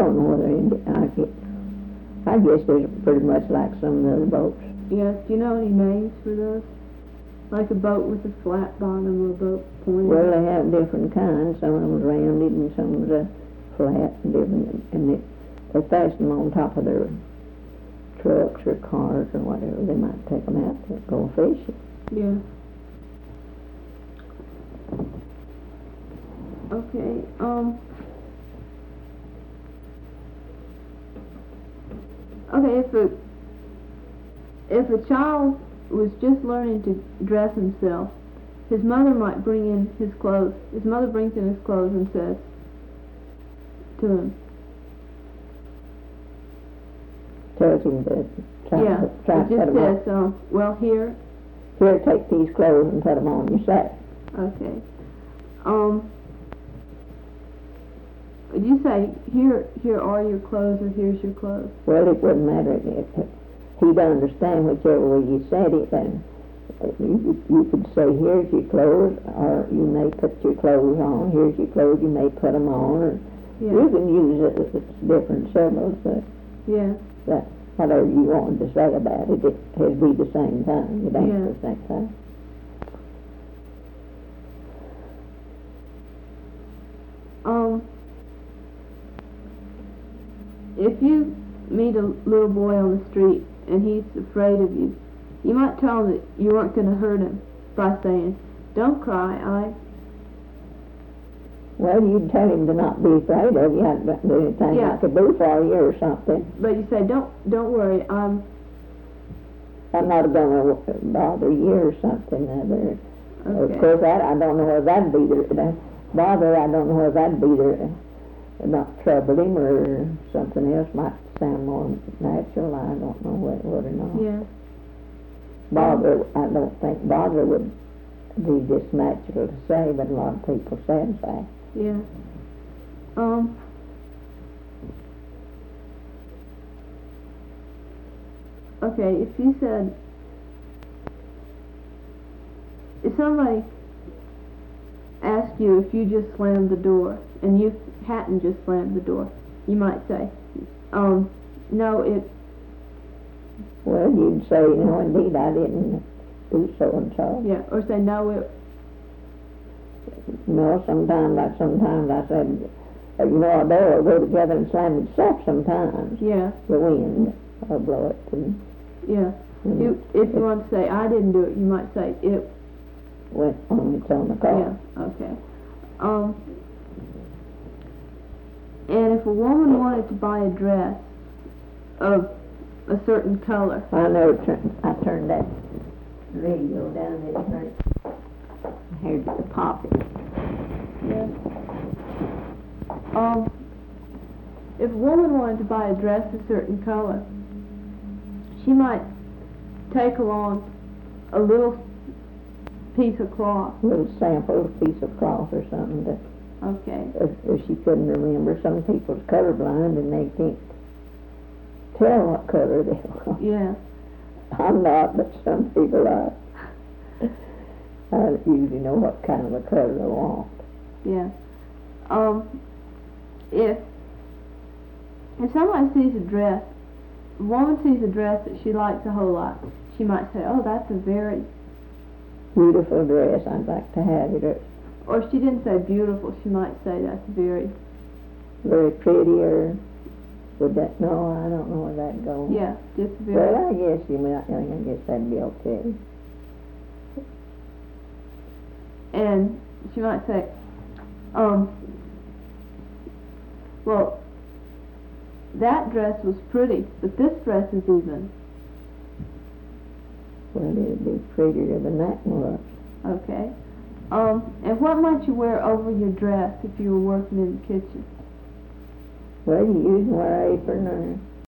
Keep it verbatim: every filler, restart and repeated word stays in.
don't know whether it, I get, I guess it's pretty much like some of the other boats. Yes, do you know any names for those? Like a boat with a flat bottom or a boat pointed? Well, they have different kinds. Some of them are rounded and some of them are flat and different, and they, they fasten them on top of their trucks or cars or whatever. They might take them out to go fishing. Yeah. Okay, um... Okay, if a, if a child was just learning to dress himself, his mother might bring in his clothes. His mother brings in his clothes and says to him, Tells him to try, yeah, to, try it to put just them says, on. um, well, here, Here, take these clothes and put them on yourself. okay. Um, would you say, here, here are your clothes, or here's your clothes? Well, it wouldn't matter if if he'd understand whichever way you said it. And you, you could say, here's your clothes, or you may put your clothes on. Here's your clothes, you may put them on. Or Yeah. you can use it as different symbols, but Yeah. that whatever you wanted to say about it, it would be the same thing. It ain't Yeah. the same thing. Um, if you meet a little boy on the street and he's afraid of you, you might tell him that you weren't going to hurt him by saying, "Don't cry, I..." Well, you'd tell him to not be afraid of you. I don't do anything Yeah. I could do for you or something. But you say, "Don't, don't worry, I'm..." I'm not going to bother you or something other. Okay. Of course, I, I don't know whether that'd be the, the bother. I don't know whether that'd be the, not trouble him or something else might sound more natural. I don't know what it would or not. Yeah. Bother, I don't think bother would be just natural to say, but a lot of people say and say. Yeah. Um. Okay, if you said, if somebody asked you if you just slammed the door, and you hadn't just slammed the door, you might say, um, no, it, Well, you'd say, no, indeed, I didn't do so and so. yeah, or say, no, it, No, sometimes I, sometimes I said, uh, you know, a door will go together and slam itself sometimes. yeah, The wind will blow it. And, yeah. and You, if you want to say, I didn't do it, you might say, it, went on its own accord. yeah, okay. Um, and if a woman wanted to buy a dress of a certain color, I never turned, I turned that radio down and it hurt. I heard the popping. yeah. Um, if a woman wanted to buy a dress a certain color, she might take along a little piece of cloth. A little sample piece of cloth or something that Okay. if, if she couldn't remember. Some people's colorblind and they can't tell what color they want. Yeah. I'm not, but some people are. I usually know what kind of a color they want. Yeah. Um, if if somebody sees a dress, a woman sees a dress that she likes a whole lot, she might say, "Oh, that's a very..." Beautiful dress, I'd like to have it. Or if she didn't say beautiful, she might say that's very... Very pretty, or would that, no, I don't know where that goes. Yeah, just very... Well, I guess you might, I guess that'd be okay. And she might say, um, well, that dress was pretty, but this dress is even... Well, it'd be prettier than that was. Okay. Um, and what might you wear over your dress if you were working in the kitchen? Well, you usually wear an apron or